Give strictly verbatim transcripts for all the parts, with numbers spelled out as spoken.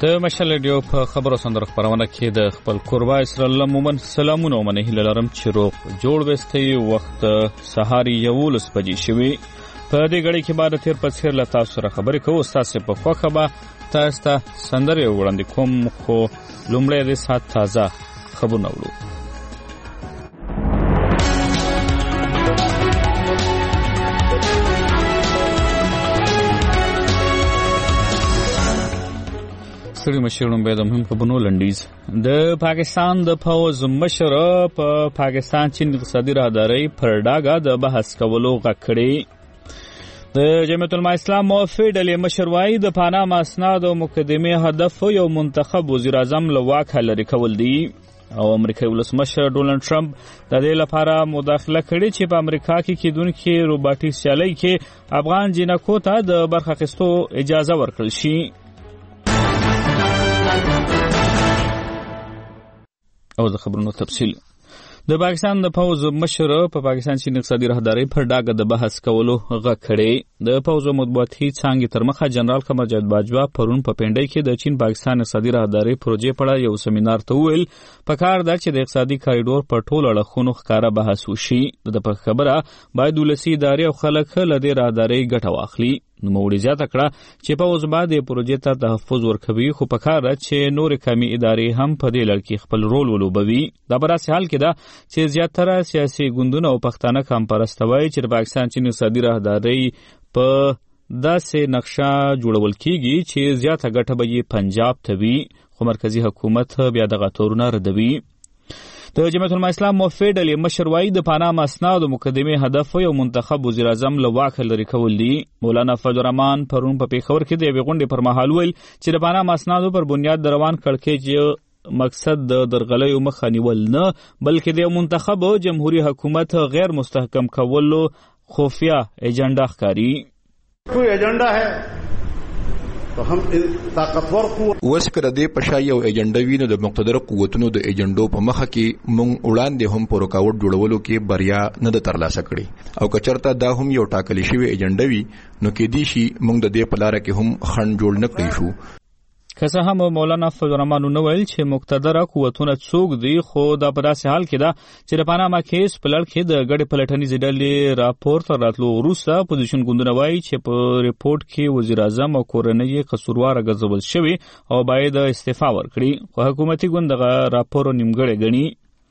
د مشال ریډیو په خبرو سندرو خبرونه کې د خپل قربا اسرائیل مومن سلامونه ومنه هیله لرم چې روغ جوړ وستي وخت سهاري یولس بجې شوي په دې غړي کې بعد تیر په څیر له تاسو سره خبرې کوو تاسو په خوخه به تاسو ته سندرې وړاندې کوم خو لومړی د سات تازه خبرونه وړو. ستړي مشرون به د مهم خبرونو لنډیز. د پاکستان د فوز مشر په پاکستان چین اقتصادي راهداري پر ډاګه د بحث کولو غږ کړی. د جمعیت العلماء اسلام موافق ډلې مشر وايي د پاناما اسناد او مقدمې هدف یو منتخب وزیر اعظم له واکه لرې کول دي او امریکایي ولسمشر ډونالډ ټرمپ د دې لپاره مداخله کړې چې په امریکا کې کېدونکي روباټي سیالۍ کې افغان جنکو ته د برخه اخیستو اجازه ورکړل شي. او د خبرونو تفصیل. د پاکستان د فوز مشر په پاکستان چین اقتصادي راهداري پر ډاګه د بحث کولو غږ کړی. د فوز مطبوعاتي څانګې تر مخه جنرال قمر جاوید باجوا پرون په پنډۍ کې د چین پاکستان اقتصادي راهداري پروژې په اړه یو سیمینار ته ویل پکار ده چې د اقتصادي کاریډور په ټولو اړخونو ښکاره بحث وشي. د په خبره باید ولسي ادارې او خلک له دې راهداري ګټه واخلي. نوموړي زیاته کړه چې په اوس بعد د پروژې ته تحفظ ورکوي خو پکار ده چې نورې قومي ادارې هم په دې لړ کې خپل رول ولوبوي. دا په داسې حال کې ده چې زیاتره سیاسي ګوندونه او پښتانه کم پرسته وایي چې د پاکستان چین اقتصادي راهداري په داسې نقشه جوړول کیږي چې زیاته ګټه به یې پنجاب ته وي خو مرکزي حکومت بیا دغه تورونه ردوي. د جمعیت العلماء اسلام موافق ډلې مشر وايي د پاناما اسناد او مقدمې هدف یو منتخب وزیر اعظم له واکه لرې کول دي. مولانا فضل الرحمن پرون په پیښور کې د یوې غونډې پر مهال ویل چې د پاناما اسنادو پر بنیاد د روان کړکېچ مقصد د درغلیو مخه نیول نه بلکې د منتخب جمهوریت حکومت غیر مستحکم کولو خفیه ایجنډا ښکاري. کوئی ایجنډا ہے تو هم طاقتور قوت وس کړه دې پښا یو ایجنډا وینو د مقتدر قوتونو د ایجنډو په مخه کې مونږ وړاندې هم په رکاوټ جوړولو کې بریا نه د ترلاسه کړي او کچرته دا هم یو ټاکلي شوی ایجنډا وي نو کې دی شي مونږ د دې په لار کې هم خنډ جوړ نه کړی شو. که څه هم مولانا فضل الرحمن نو ویل چې مقتدر قوتونه څوک دي خو دا په داسې حال کې ده چې د پاناما کیس په لړ کې د ګډې پلټنیزې ډلې راپور تر راتلو وروسته اپوزیشن ګوندونه وایي چې په ریپورټ کې وزیر اعظم او کورنۍ یې قصورواره ګرځول شوي او باید استعفا ورکړي خو حکومتي ګوند دغه راپور نیمګړی ګڼي.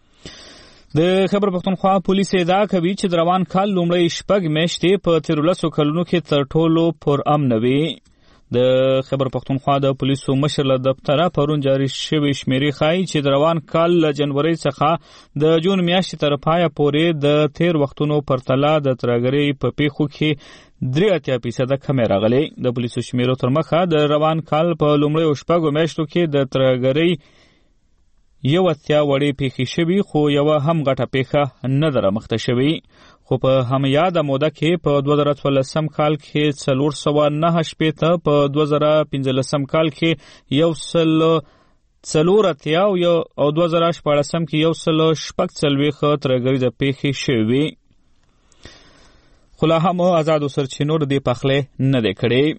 د خیبر پختونخوا پولیس ادعا کوي چې د روان کال لومړی شپږ میاشتې په تیرولسو کلونو کې تر ټولو پر امن وي. د خیبر پختونخوا د پولیسو مشر له دفتره پرون جاری شوی شمیرې ښایي چې د روان کال له جنورۍ څخه د جون میاشتې تر پایه پورې د تیر وختونو پرتله د ترهګرۍ په پیښو کې درې اتیا فیصده کمې راغلی. د پولیسو شمیرو تر مخه د روان کال په لومړیو شپږو میاشتو کې د ترهګرۍ یو اتیا وړې پیښې شوي خو یوه هم غټه پیښه نه ده رامخته شوې خو په هم یاده موده کې په دوه زره څوارلسم کال کې څلور سوه نهه شپېته په دوه زره پنځلسم کال کې یو سل څلور اتیا او دوه زره شپاړسم کې یو سل شپږ څلوېښت ترهګریزه پیښې شوې خو لا هم ازادو سرچینو د دې پخلی نه دی کړی.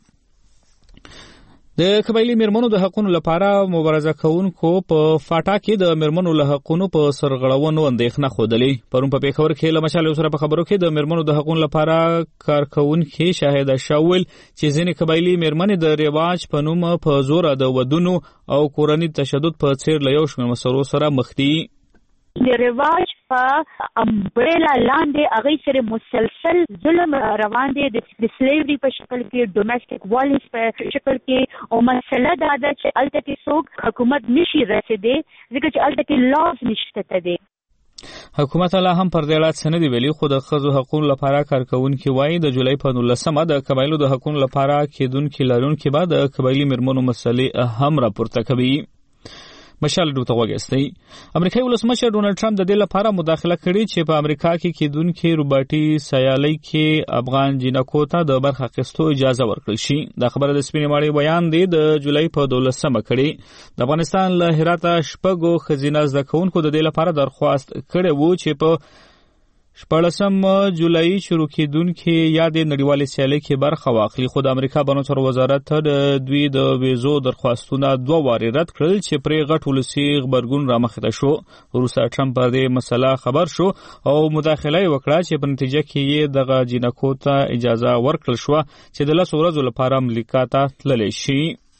د قبایلي میرمنو د حقونو لپاره مبارزه کوونکو په فاټا کې د میرمنو له حقونو په سرغړونو اندېښنه ښودلې. پرون په پیښور کې له مشال سره په خبرو کې د میرمنو د حقونو لپاره کارکوونکي شاهده شاول چې ځینې قبایلي میرمنې د رواج په نوم په زوره د ودونو او کورني تشدد په څیر له یو شمېر مسلو سره مخ دي. د رواج په امبریلا لاندې هغې سره مسلسل ظلم روان دی د سلیوري په شکل کې ډومسټک وایلنس په شکل کې او مسله دا ده چې هلته کې څوک حکومت نشي رسېدی ځکه چې هلته کې لاز نشته دی. حکومت لا هم پر دې اړه څه نه دي ویلي خو د ښځو حقونو لپاره کارکوونکي وایي د جولای په نولسمه د قبایلو د حقونو لپاره کېدونکي لرونکي به د قبایلي میرمنو مسلې هم راپورته کوي. مشال ډو ته وګستئ. امریکایي ولسمشر ډونالډ ټرمپ د دې لپاره مداخله کړې چې په امریکا کې کېدونکي روباټي سیالۍ کې افغان جنکو ته د برخه اخیستو اجازه ورکړل شي. دا خبره د سپینې ماڼۍ بیان دی د جولای په دولسمه کړې. د افغانستان له هراته شپږو ښځینه زده کوونکو د دې لپاره درخواست کړی و چې په شپاړسم جولای شروع کېدونکې یادې نړیوالې سیالۍ کې برخه واخلي، خو د امریکا بهرنیو چارو وزارت د دوی د ویزو درخواستونه دوه وارې رد کړل چې پرې غټ ولسي غبرګون رامخته شو. وروسته ټرمپ په دې مسله خبر شو او مداخله یې وکړه چې په نتیجه کې یې دغه جینکو ته اجازه ورکړل شوه چې د لسو ورځو لپاره امریکا ته تللی شي.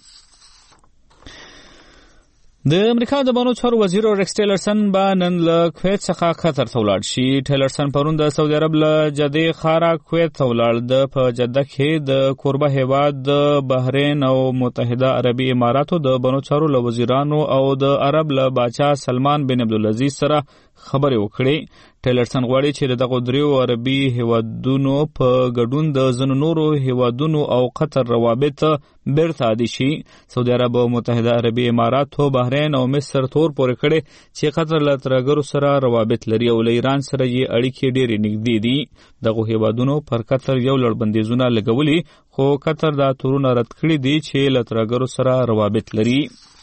د امریکا د بهرنیو چارو وزیر ریکس ټیلرسن به نن له کویت څخه قطر ته ولاړ شي. ټیلرسن پرون د سعودي عرب له جدې ښاره کویت ته ولاړ. د په جده کې د کوربه هیواد د بحرین او متحده عربي اماراتو د بهرنیو چارو له وزیرانو او د عرب له باچا سلمان بن عبدالعزیز سره خبرې وکړې. ټیلرسن غواړي چې دغه دریو عربي هیوادونو په ګډون د ځینو نورو هیوادونو او قطر روابط بیرته عادي شي. سعودي عرب او متحده عربي اماراتو بحرین او مصر تور پورې کړي چې قطر له ترهګرو سره روابط لري او له ایران سره یې اړیکې ډېرې نږدې دي. دغه هیوادونو پر قطر یو لړ بندیزونه لګولي، خو قطر دا تورونه رد کړي دي چې له ترهګرو سره روابط لري.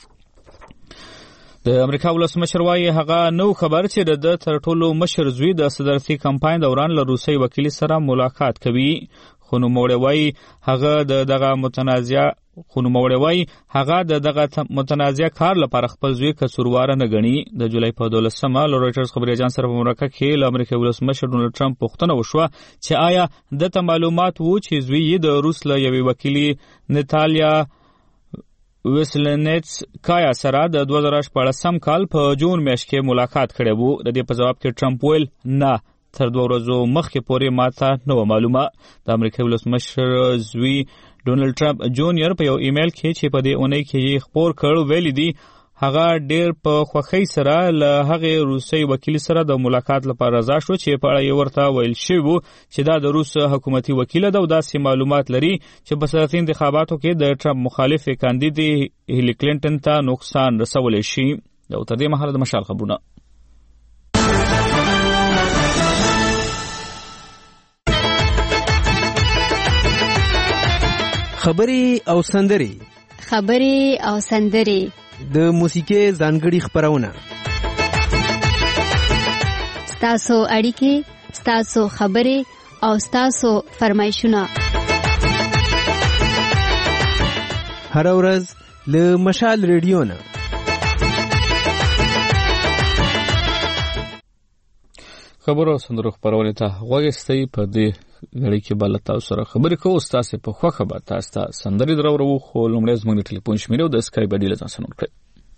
د امریکا ولسمشر وايي هغه نو خبر چې د تر ټولو مشر زوی د صدارتي کمپاین دوران له روسي وکیل سره ملاقات کوي. خو نوموړی وايي هغه د دغه متنازع خو نوموړی وايي هغه د دغه متنازع کار لپاره خپل زوی قصوروار نه ګڼي. د جولای په دولسمه له رویټرز خبري اژانس سره په مرکه کې له امریکا ولسمشر ډونالد ټرمپ پوښتنه وشوه چې آیا دته معلومات وو چې زوی یې د روس له یوې وکیلې ناتالیا ویسلنیټس کایا سره د دوه زره شپاړسم کال په جون میاشت کې ملاقات کړی وو. د دې په جواب کې ټرمپ ویل نه، تر دوه ورځو مخکې پورې ماته نه و معلومه. د امریکا ولسمشر زوی ډونالد ټرمپ جونیئر په یو ایمیل کې چې په دې اونۍ کې یې خپور کړ ویلي دي هغه ډېر په خوښۍ سره له هغې روسي وکیل سره د ملاقات لپاره رضا شو چې په اړه یې ورته ویل شوي وو چې دا د روس حکومتي وکیله ده او داسې معلومات لري چې په صدارتي انتخاباتو کې د ټرمپ مخالف کاندید هیلي کلینټن ته نقصان رسولی شي. او تر دې مهاله د مشال خبرونه. خبرې او سندرې خبرې او سندرې د موسیقي ځانګړي خبرونه، ستاسو اړیکې، ستاسو خبرې او ستاسو فرمایشونه هر ورځ له مشال ریډیو نه. خبرو او سندرو خبرونه ته غوږ استئ. په دې غړي کې بل تاسو سره خبرې کوو. تاسو په خوخه به تاسو ته سندري درو خو لومړی زموږ د ټلیفون شمیره او د اسکایپ باندې ځان سنور کړئ.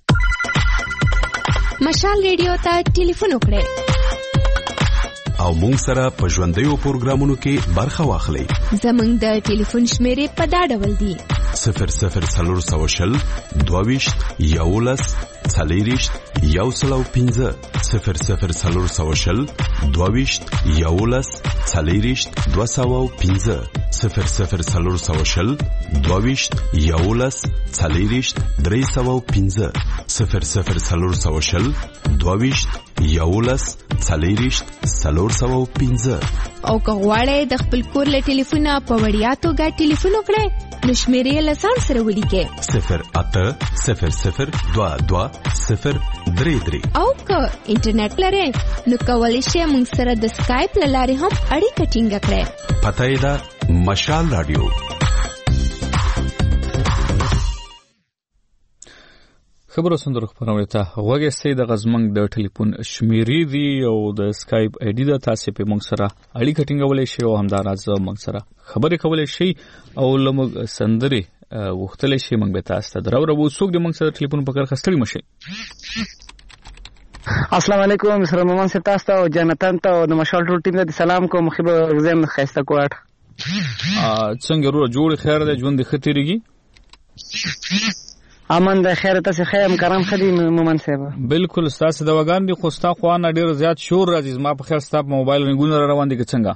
مشال ریډیو ته ټلیفون وکړئ او مونږ سره په ژوندیو پروګرامونو کې برخه واخلئ. زموږ د ټلیفون شمیره په دا ډول دی: صفر صفر څلور سوه شل دوه ویشت یولس څلېرویشت یو سل او پنځه صفر صفر څلور سوه شل دوه ویشت یولس څلېرویشت دوه سوه او پنځه صفر صفر څلور سوه شل دوه ویشت یولس څلېرویشت درې سوه او پنځه صفر صفر څلور سوه شل دوه ویشت یولس څلېرویشت څلور سوه او پنځه. او که غواړئ د خپل کور له ټلیفونه په وړیا توګه ټلیفون وکړئ نو شمیرې له ځان سره ولیکئ: صفر اته صفر صفر دوه دوه صفر درې درې. او که انټرنیټ لرئ نو کولی شئ موږ سره د سکایپ له لارې هم اړیکه ټینګه کړئ. پته یې ده مشال رادیو. خبرو سندرو خبرونه ته غوږ استئ. د غزمنګ د ټلیفون شمیرې دي او د سکایپ آی ډي ده. تاسو په موږ سره اړیکه ټینګولای شئ او همداراز موږ سره خبرې کولای شئ او لمغ سندري وختلای شئ. موږ به تاسو ته درو ربو څوک د موږ سره ټلیفون پکړ خستړی مشي. السلام علیکم سره مومن سے تاسو ته او جنتان ته او د مشال ټول ټیم ته سلام کوم. خو به زم خسته کوټ څنګه ورو جوړ خیر ده ژوند خطرېږي. امن د خیر ته خیم کرم خدي مومن صاحب. بالکل تاسو د وګان دي خو تاسو خو نه ډیر زیات شور راځي. ما په خیر ستاسو موبایل رنګونه روان دي څنګه؟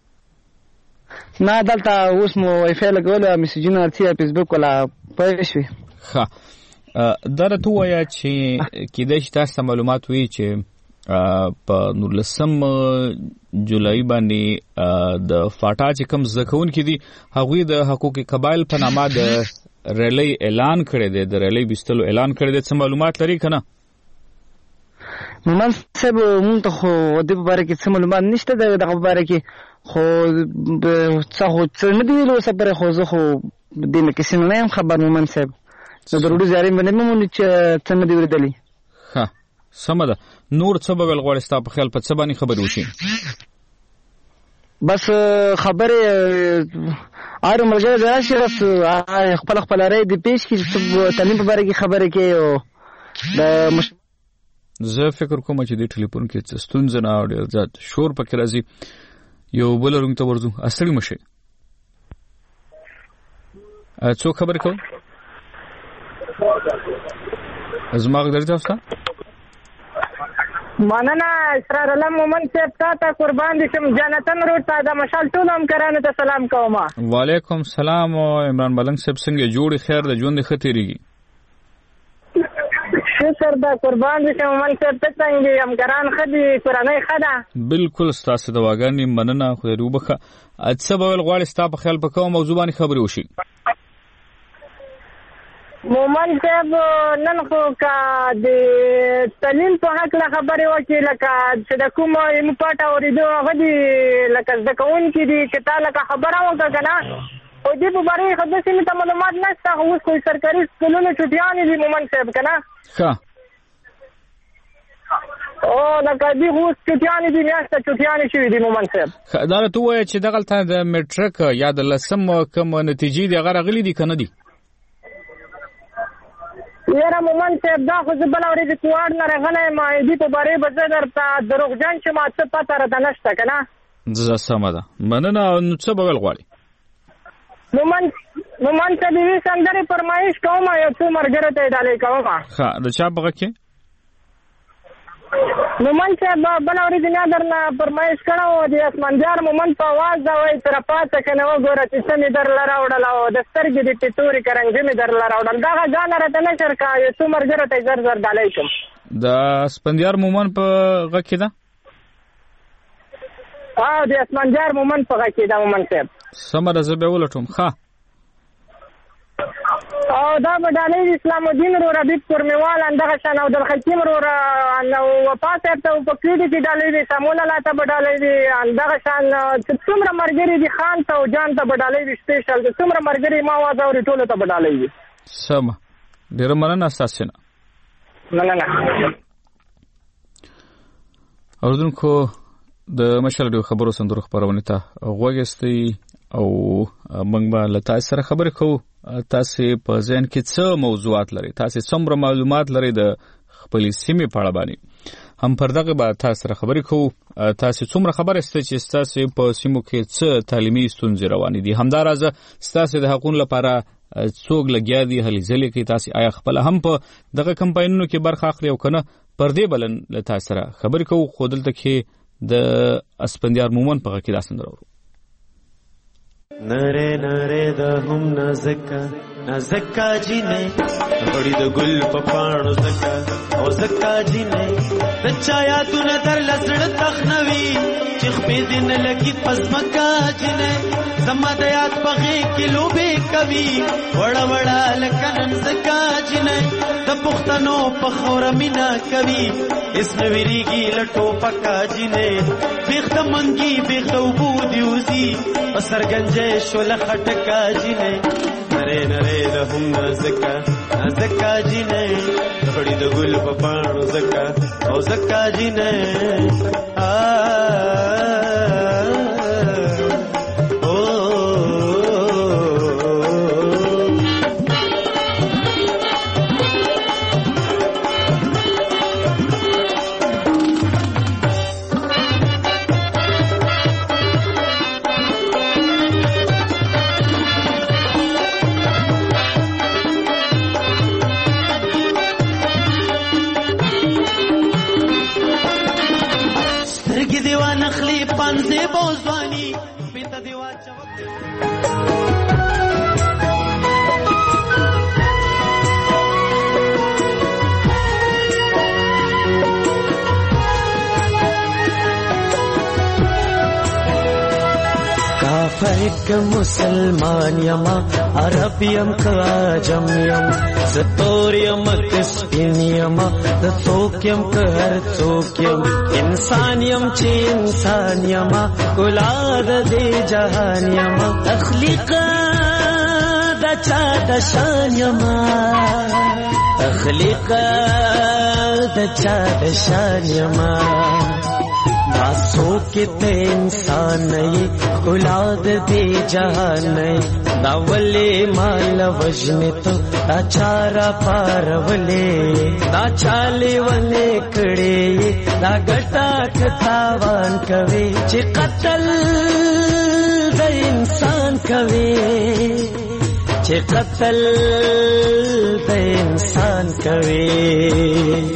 نه دلته اوس مو وای فای لګول میسجونه ارتیا فیسبوک ولا پېښوي. ښه درته وایا چې کېدای شي تاسو معلومات وي چې په نولسم جولای باندې د فاټا چې کوم ځکون کې دي هغوی د حقوق قبایل په نامه د ریلی اعلان کړی دی. د ریلی بستلو اعلان کړی دی. څه معلومات لري کنه؟ مومن صاحب مونږ ته خو د په باره کې څه معلومات نشته د دغه په باره کې خو څه خو څه نه دي ویلو سفر خو زه خو دې نه کیسې نه یم خبر مومن صاحب د درودو زیارې باندې مې مونږ چې څه نه دي ولیدلي. ښه سمه ده. نور څه به ویل غواړې ستا په خیال په څه باندې خبرې وشي؟ بس خبرې هر ملګری ځای شي بس خپل خپل رای دې پیش کړي چې تعلیم په باره کې خبرې کوي او د زه فکر کوم چې دې ټلیفون کې څه ستونزه نه او ډېر زیات شور پکې راځي. یو بل روم ته ورځو. اصلي مشه څوک خبرې کوي؟ زما غږ درته وستا مننه اسرار الله مومن صاحب تا ته قربان دي شم. جنتن روډ ته د مشال ټول هم کرانه ته سلام کوم. وعلیکم سلام. عمران ملنګ صاحب څنګه جوړ خیر د ژوند ښه تیریږي؟ شکر دا قربان دي شم مومن صاحب ته څنګه هم کران خدي قرانه خدا بالکل ستاسو د واګانی مننه خو دې وبخه. اڅه به ول غواړي ستا په خیال په کوم موضوع باندې خبرې وشي؟ مومن صاحب نن خو کا د تعلیم په حق له خبرې وکړي لکه چې د کوم علم پټ اورېدو هغه دي لکه زده کوونکي دي چې تا لکه خبره وکړه که نه خو دې په باره کې خو داسې مې ته معلومات نشته. خو اوس خو سرکاري سکولونو چوټیانې دي مومن صاحب که نه ښه او لکه دې خو اوس چوټیانې دي میاشته چوټیانې شوي دي مومن صاحب. دا راته ووایه چې دغلته د میټرک یا د لسم کوم نتیجې دي هغه راغلي دي که نه دي؟ یاره مومن صاحب دا خو زه بله ورځې کوواډ نه راغلی یم دې په بارې به زه درته دروغجن شم څه پته راته نشته که نه. زه سمه ده مننه. نو څه به ویل غواړې؟ مومن مومن صاحب یوې سندرې فرمایش کوم یو څو ملګرو ته یې ډالۍ کوم. ښه د چا په غږ کې؟ مومن صاحب بله ورځ ما درنه فرمایش کړی و د اسمندیار مومن په اواز دا وایي چې راپاڅه که نه وګوره چې څه مې درله راوړل او د سترګې د ټیټورې کرنګې مې درله راوړل. دغه ځانه راته نشر که یو څو ملګرو ته یې زر زر ډالۍ کړم. د اسفندیار مومن په غږ کې ده؟ او د اسفندیار مومن په غږ کې ده مومن صاحب. سمه ده زه بیا ولټوم. ښه او دا به ډالۍ د اسلام الدین رو ربیب کورمیوال اندغه شان او عبدالحکیم رو وفا صاحب ته په کلي کې ډالۍ دي سمول الله ته به ډالۍ دي اندغه شان څومره ملګري دي خان ته او جان ته به ډالۍ دي سپیشل څومره ملګري ما واز اوري ټولو ته به ډالۍ دي. سمه ډېره مننه ستاسو نه. مننه. اوردونکو د مشال ډېر خبرو سندرو خبرونه ته غوږ استئ او موږ به له تاسو سره خبرې کوو. تاسو په ذهن کې څه موضوعات لري؟ تاسو څومره معلومات لري د خپل سیمې په اړه باندې؟ هم پر دغه به تاسو سره خبرې کوو. تاسو څومره خبره ستاسو چې تاسو په سیمو کې څه تعلیمي ستونزې روانې دي؟ همدارازه تاسو د حقوقو لپاره څوک لګیا دي هلې ځلې کې تاسو آیا خپل هم په دغه کمپاینونو کې برخه اخلي او کنه پر دې بلن له تاسو سره خبرې کوو. خو دلته کې د اسفندیار مومن په کې داسې درو نره نره د هم نازکا نازکا جینې غړي د ګل په پاڼو زکا او زکا جینې د چا یادونه در لسړ تخنوي چې خپې دین لګي پسمکا جینې زما د یاد پغې کې لوبې کوي وړا وړا لکنن زکا جینې د پښتنو په خوره مینا کوي اسم ویریږي لټو پکا جینې بیخت منګي بیخت وبو دیوزي سرګنجه شول خټکا جینې نره نره د هم زکا زکا جینې غړي د ګل په پاڼو زکا او زکا جینې آ فیک مسلمان یما عرب یم کاجم یم ستور یم کسپین یما د توک یم که هر څوک یم انسان یم چې انسان یما ګلا د دې جهان یما تخلیق د چا د شان یما تخلیق د چا د شان یما داسو کتے انسان نئی اولاد دی جہان نئی دا ولی مال وجن تو دا چارا پار ولی دا چالی ولی کڑی دا گٹا کتاوان کوي چی قتل دا انسان کوي چی قتل دا انسان کوي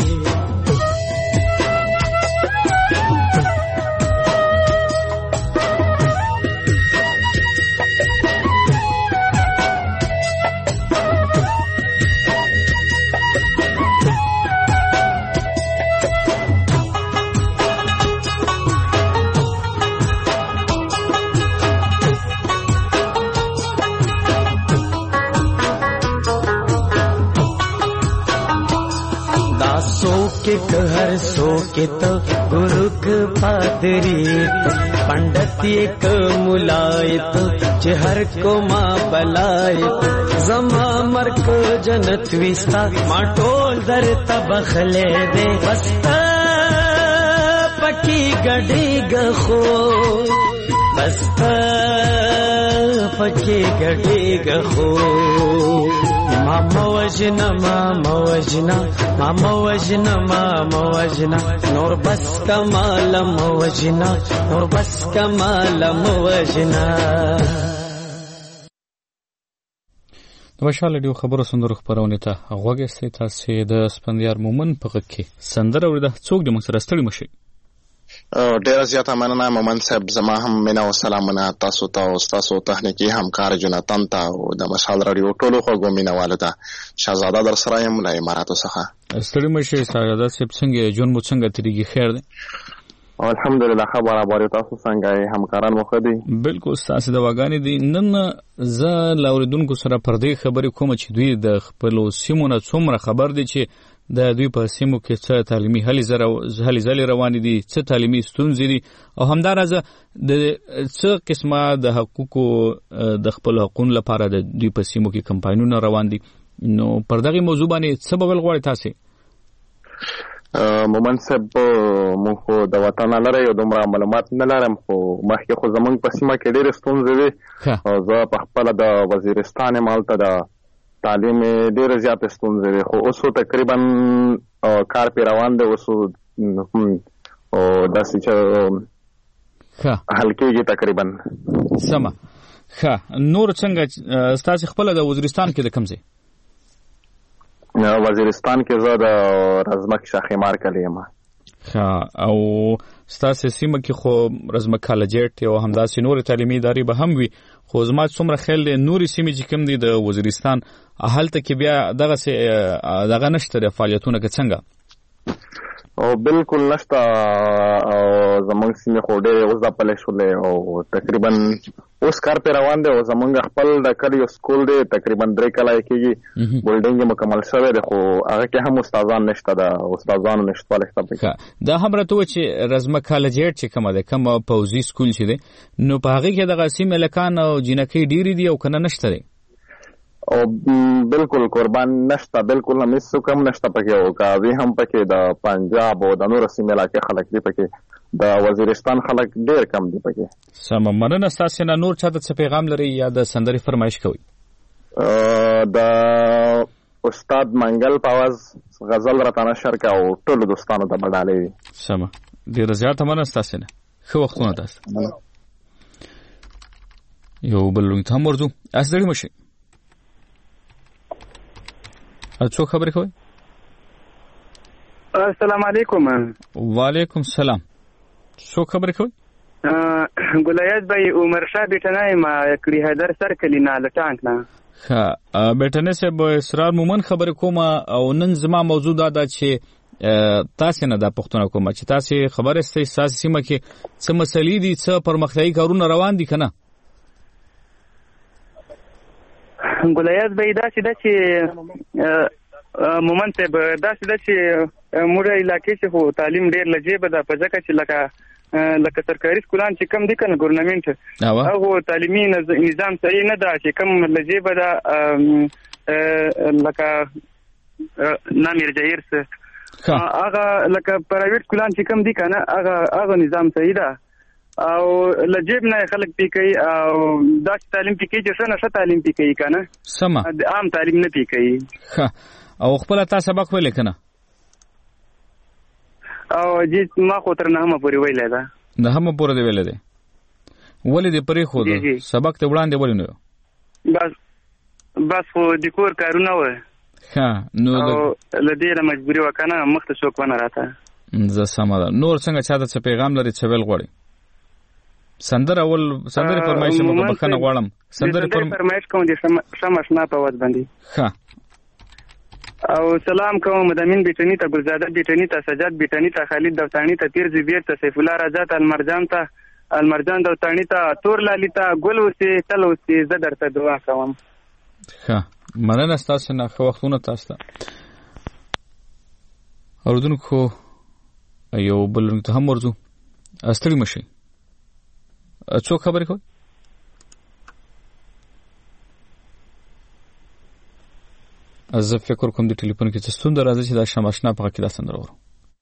हर सो के तो गुरुक पादरी पंडित एक मुलाय तो चहर को माँ बलाय जमा मर को जनत विस्ता माटोल दर तबखले दे बस्ता पकी गड़ी गखो बस्ता पकी गड़ी गखो मामा वजना मामा वजना मामा वजना मामा वजना नूर बस कमाल मवजना नूर बस कमाल मवजना د مشال ډیو خبرو سندرو خبرونه ته غوږی سي تاسو د سپندیار مومن په غږ کې سندره ورده څوک د مصر ستړي مشي ډیر زیاته مننه مومن صاحب زما هم مینا او سلامونه تاسو ته او تاسو تخنیکی همکار جناتن ته او د مشال رادیو ټولو خو مینا والده شهزاده در سره یم له اماراتو څخه ستړي مشي شهزاده صاحب څنګه جون مو څنګه تریږي خیر دی الحمدلله خبره باره تاسو څنګه همکاران مو خدي بالکل تاسو د واغانی دي نن ز لاوریدونکو سره پردې خبرې کوم چې دوی د خپل سیمونه څومره خبر دي چې د دوی په سیمو کې څه تعلیمي هلي زره هلي زلي روان دي څه تعلیمي ستونزې دي او همدارزه د څه قسمه د حقوقو د خپل حقوقو لپاره د دوی په سیمو کې کمپاینونه روان دي نو پر دغه موضوع باندې څه بول غواړي تاسو مومن صاحب مو د وطن لره یو دومره معلومات نه لرم خو مخکې خو زمونږ په سیمه کې ډېرې ستونزې وي او زه په خپله د وزیرستان یم هلته د تعلیم ډېرې زیاتې ستونزې وي خو اوس تقریبا کار پې روان دی اوس داسې چې حل کېږي تقریبا سمه ښه نور څنګه ستاسې خپله د وزیرستان کې د کوم ځای وزیرستان کې زه د رزمک شاخیمار کلی یم او ستاسې سیمه کې خو رزمک کالجیټ او همداسې نورې تعلیمي ادارې به هم وي خو زما څومره خیال دی نورې سیمې چې کوم دي د وزیرستان هلته کې بیا دغسې دغه نشته د فعالیتونه که څنګه او بالکل نشته زمونږ سیمې خو ډېرې اوس ځپلې شولې او تقریبا اوس کار پې روان دی او زمونږ خپل د کلي یو سکول دی تقریبا درې کاله یې کېږي بلډینګ یې مکمل شوی دی خو هغه کې هم استادان نشته د استادانو نشتوالی شته پکې دا هم راته ووایه چې رزمک کالجیټ چې کومه دی کوم پوځي سکول چې دی نو په هغې کې دغه سیمې هلکان او جینکۍ ډېرې دي او که نه نشته دی او بالکل قربان نشته بالکل هم هېڅ څوک هم نشته پکې او که هم پکې د پنجاب او د نورو سیمې علاقې خلک دي پکې د وزیرستان خلک ډېر کم دي پکې سمه مننه ستاسې نه نور چاته څه پیغام لرئ یا د سندرې فرمایش کوئ د استاد منګل په اواز غزل راته نشر که او ټولو دوستانو ته به ډالۍ وي سمه ډېره زیاته مننه ستاسې نه ښه وختونه تاسو یو بل لوی ته هم ورځو ستړي مه شئ څوک خبرې کوئ السلام علیکم وعلیکم السلام څوک خبرې کوئ ګلایت بای عمر شاه بیٹنه ما کړي حیدر سر کلی نه لټانک نه ښه بیٹنه صاحب اسرار مومن خبرې کوم او نن زما موضوع دا ده چې تاسې نه دا پوښتنه کوم چې تاسې خبرې ستاسې سیمه کې څه مسلې دي څه پرمختیایي کارونه روان دي که نه ګولیاز به یې داسې ده چې مومن صاحب داسې ده چې موږ علاقې چې خو تعلیم ډېر له جیبه ده په ځکه چې لکه لکه سرکاري سکولان چې کم دي که نه ګورنمنټ هغو تعلیمي نظام صحیح نه ده چې کم له جیبه ده لکه نامیر جهیر څه هغه لکه پرایویټ سکولان چې کم دي که نه هغه هغه نظام صحیح ده او له جیب نه خلک پی کوي او داسې تعلیم پی کوي چې ښه نه ښه تعلیم پی کوي که نه سمه عام تعلیم نه پی کوي او خپله تا سبق ویلی که نه او جی ما خو تر نهمه پورې ویلی ده نهمه پورې دې ویلی دی ولې دې پرېښوده سبق ته وړاندې ولې نه بس بس خو د کور کارونه وه ښه نو او له دې نه مجبوري وه که نه مخته څوک ونه راته زه سمه ده نور څنګه چا ته څه پیغام لري څه ویل غواړي سندره اول سندرې فرمایش مو بخښنه غواړم سندرې فرمایش کوم د شمع اشنا په وخت باندې ښه او سلام کوم مدامین بیٹنی ته ګلزاده بیٹنی ته سجاد بیٹنی ته خالد دوتانی ته پیر زبیر ته سیف الله رضا ته المرجان ته المرجان دوتانی ته تور لالی ته ګل اوسې تل اوسې زه درته دعا کوم ښه مننه ستاسو نه ښه وختونه تاسو ته اورېدونکو یو بل رنګ ته هم ورځو ستړي مه شئ څوک خبرې کوي زه فکر کوم د ټلیفون کې څه ستونزه راځي چې دا شمع اشنا په هغه کې دا سندره اورو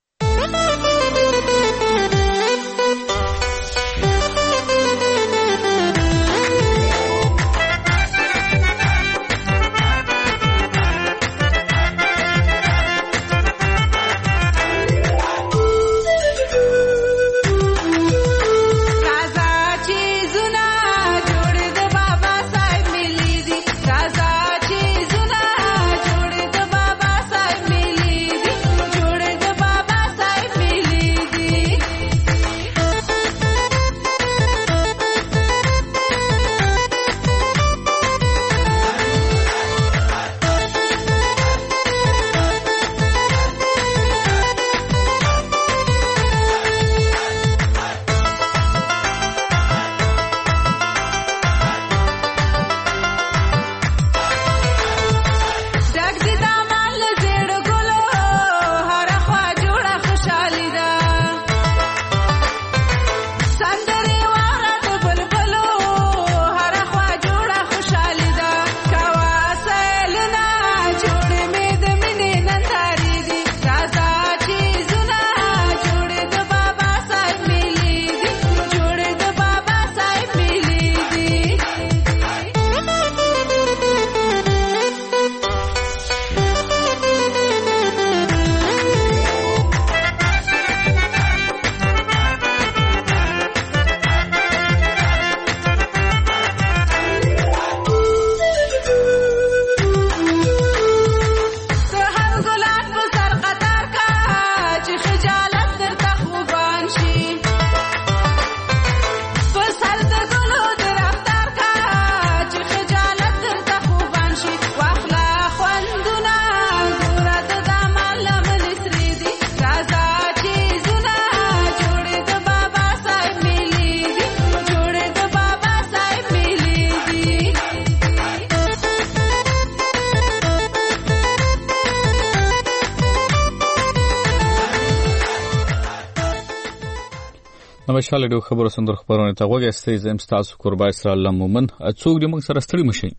خوشاله ډو خبرو سندر خبرونه ته وګورئ ستې زم تاسو قربا اسرا الله مومن څوک دې موږ سره ستړي مشي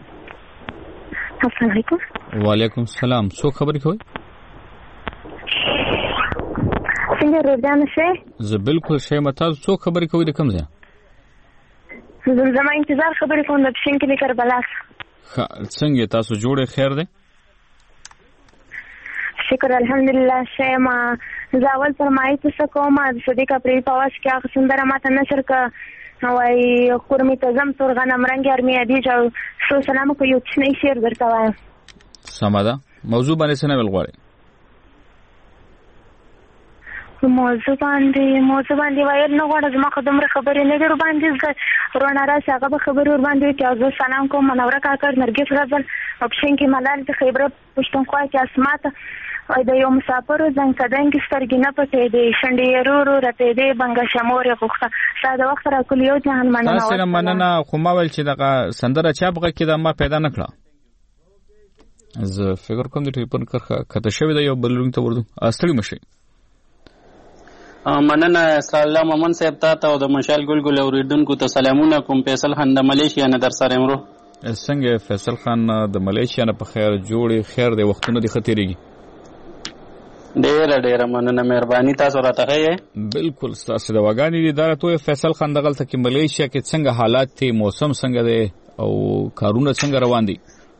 السلام علیکم وعلیکم السلام څوک خبرې کوي څنګه روزانه شه زه بالکل شه مته څوک خبرې کوي د کوم ځای زه زما انتظار خبرې کوم د پښین کې کربلا څنګه تاسو جوړه خیر ده شکر الحمدلله شیما زاول فرمایي څه کومه صدیق پری پواس کې هغه سندره ماته نشر کا وای قرمی تزم تور غنم رنگ ارمی ادي جو سو سلام کو یو څه نه شیر درته وایم سماده موضوع باندې څه نه ول غواړي موضوع باندې موضوع باندې وایل نه غواړم زما خدمره خبرې نه در باندې رونا را څنګه به خبرې ور باندې چې زه سلام کوم منوره کاکر نرګس راځل اپشن کې ملال ته خبره پښتون خو چې اسمات او د یو مسافر زنګ کدنګ سترګې نه پټې دي شنډې ورو رته دي بنګ شمور غوخه ساده وخت را کول یو جهان مننه تاسو مننه خو ما ول چې دغه سندره چاپغه کې د ما پیدا نکړه زه فکر کوم د ټلیفون کرخه کته شوی د یو بلون ته ورته استړي مشي مننه سلام امن صاحب ته او د مشال ګل ګل اوریدونکو ته سلامونه کوم فیصل خان د ملیشیا نه در سره امرو څنګه فیصل خان د ملیشیا نه په خیر جوړي خیر د وختونو د خطرېږي ډېر ډېر مننه مهرباني تاسو راته یې بالکل تاسو د واګانی دي دا ته فیصل خان دغلت کې ملیشیا کې څنګه حالات ته موسم څنګه دی او کارونه څنګه روان دي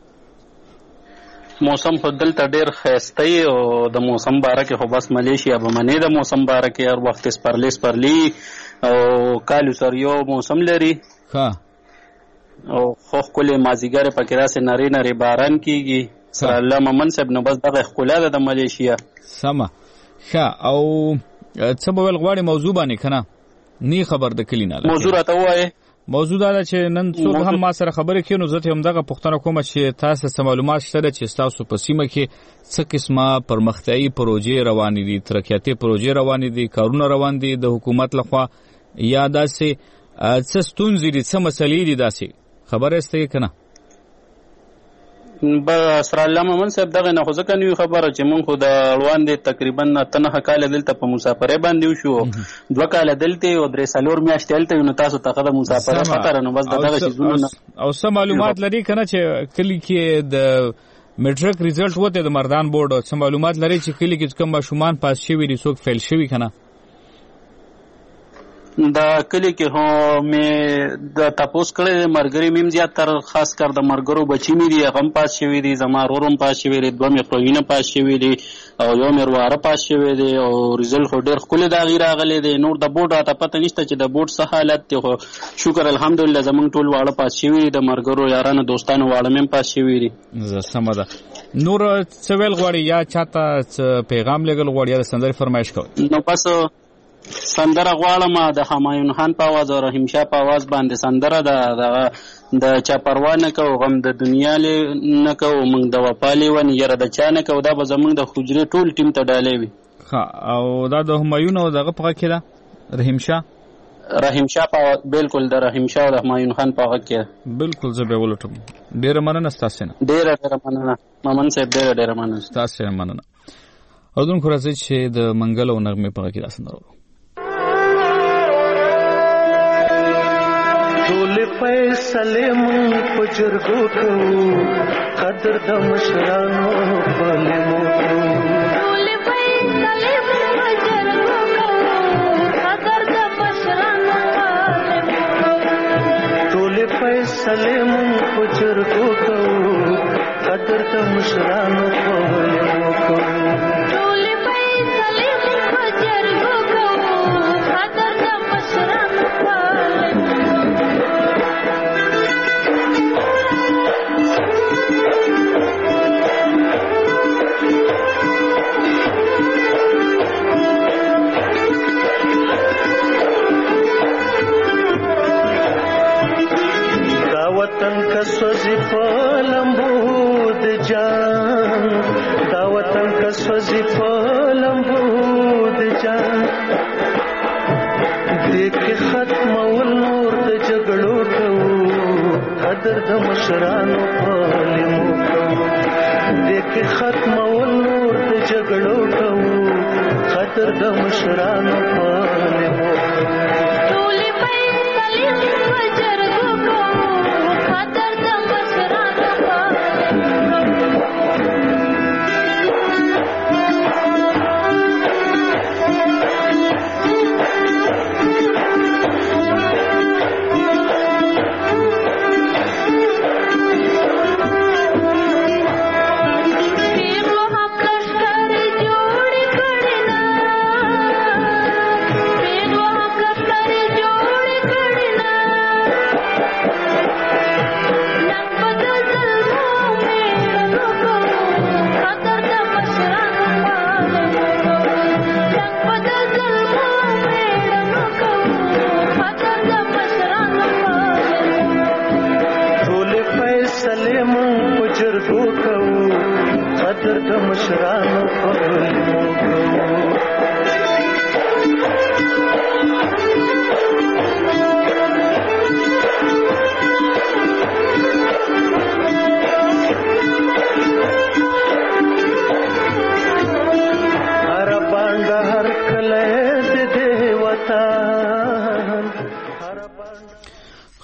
موسم خو دلته ډېر ښایسته او د موسم باره کې خو بس ملیشیا به منې د موسم باره کې هر وخت سپرلی سپرلی او کالو سر یو موسم لري ښه او خو ښکلې مازدیګر پکې داسې نری نری باران کېږي سره الله ممن صاحب نو بس دغه ښکلا ده د ملیشیا سمه ښه او څه به ول غواړې موضوع باندې که نه نی خبر د کلي نه موضوع راته ووایې موضوع دا ده چې نن څوک هم ما سره خبرې کوي نو زه ته همدغه پوښتنه کومه چې تاسو څه معلومات شته چې ستاسو په سیمه کې څه قسمه پرمختیایي پروژې روانې دي ترقیاتي پروژې روانې دي کارونه روان دي د حکومت لخوا یا داسې څه ستونزې دي څه مسلې دي داسې خبره سته که نه بس را الله ممن صاحب دغه نه خو ځکه نوې خبره چې مونږ خو د اړوان دی تقریبا اته نهه کاله دلته په مسافرۍ باندې وشو دوه کاله دلته او درې څلور میاشتې هلته نو تاسو ته د مسافرۍ خطر نو بس دغه شیزونه او څه معلومات لري که نه چې کلي کې د میټرک ریزلټ وته د مردان بورډ څه معلومات لري چې کلي کې کوم ماشومان پاس شوي دي څوک فیل شوي که نه د کلی کې هو مې د تپوس کړی مرګري میم زیاتر خاص کر د مرګرو بچی مې دي هغه هم پاس شوي دي زما ورور هم پاس شوي دي دوه مې خویونه پاس شوي دي او یو مې ورواره پاس شوی دی او ریزلټ خو ډېر ښکلی د هغې راغلی دی نور د بورډ راته پته نشته چې د بورډ څه حالت دی خو شکر الحمدلله زموږ ټول واړه پاس شوي دي د مرګرو یارانو دوستانو واړه مې هم پاس شوي دي سمه ده نور څه ویل غواړي یا چاته څه پیغام لېږل غواړي یا د سندرې فرمایش کوي نو بس سندره غواړم د همایون خان په آواز او رحیم شاه په آواز باندې سندره ده دغه د چا پروا نه کوو غم د دنیا نه کوو موږ د وفا لیونې یره د چا نه کوو دا به زموږ د حجرې ټول ټیم ته ډالۍ وي ښه او دا د همایون او دغه په غږ کې ده رحیم شاه رحیم شاه په بالکل د رحیم شاه او د همایون خان په غږ کې بالکل زه به ولټم ډېره مننه ستاسې نه ډېره ډېره مننه ممن صاحب ډېره ډېره مننه ستاسې مننه اردوونکو راځئ چې د منګل او نغمې په غږ کې دا سندره وکړو ټول فیصله مون په جرګو کوو قدر د مشرانو په لمو ټول فیصله مون په جرګو کوو قدر د مشرانو په لمو ټول فیصله مون په جرګو کوو قدر د مشرانو په لمو ټول فیصله مون په جرګو کوو قدر د مشرانو په وطن کا سوزی پلمبو د جان دا وطن کا سوزی پلمبو د جان دیکھ ختم ول نور د جګړو کوو قدر د مشرانو پلمو کوو دیکھ ختم ول نور د جګړو کوو قدر د مشرانو پلمو ټول فیصله په جرګو کوو قدر د مشرانو په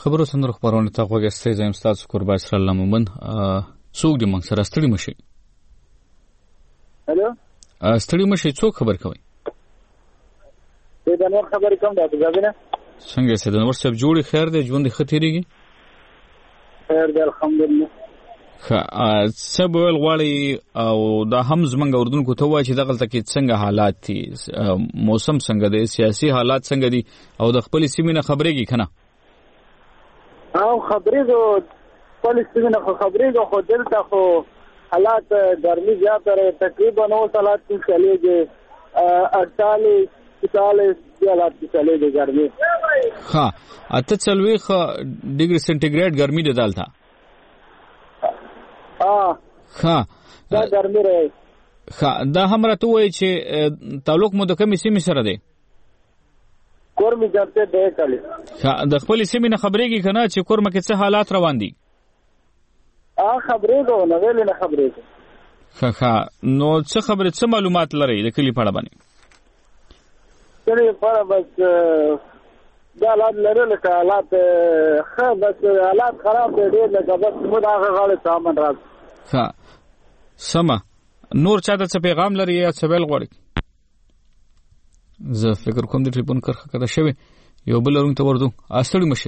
خبرو سندرو خبرونه ته غوږی زم تاسو قربا اسر الله مومن څوک دې موږ سره ستړي مشي هلو ستړي مشي څوک خبر کوي دې دا نور خبر کوم دا ځابنه څنګه سه د نور سب جوړي خیر دې ژوند خطرېږي خیر دې الحمدلله ښه سبول غواړي او دا هم زمونږ اردوونکو ته وایي چې دغه تل کې څنګه حالات دي موسم څنګه دي سیاسي حالات څنګه دي او د خپل سیمې نه خبرېږي کنه او خبرېږو خپل سیمې نه خبرېږو خو دلته خو حالات ګرمي زیاته رہے تقریبا اوس حالات کې چلےږي اڑتالیس چالیس حالات کې چلےږي ګرمي ها اته څلوېښت ډیګري سنټیګریډ ګرمي ده دلته ها ها دا ګرمي رہے ها دا هم راته وایي چې تعلق مو د کومې سیمې سره دی کور می ځته دی کلی ها د خپل سیمې نه خبرېږي کنه چې کور مکه څه حالات روان دي ا خبرېږو نو ویل نه خبرېږو ها ها نو څه خبره څه معلومات لري د کلی په اړه باندې کلی په اړه بس دا حالات لري لکه حالات ښه بس حالات خراب دي ډېر لکه بس موږ هغه غاړه سامان راځي ها سما نور چاته څه پیغام لري یا څه ویل غواړي زه فکر کوم د ټلیفون کرخه کده شوی یو بل رنګ ته وردو استړي مشه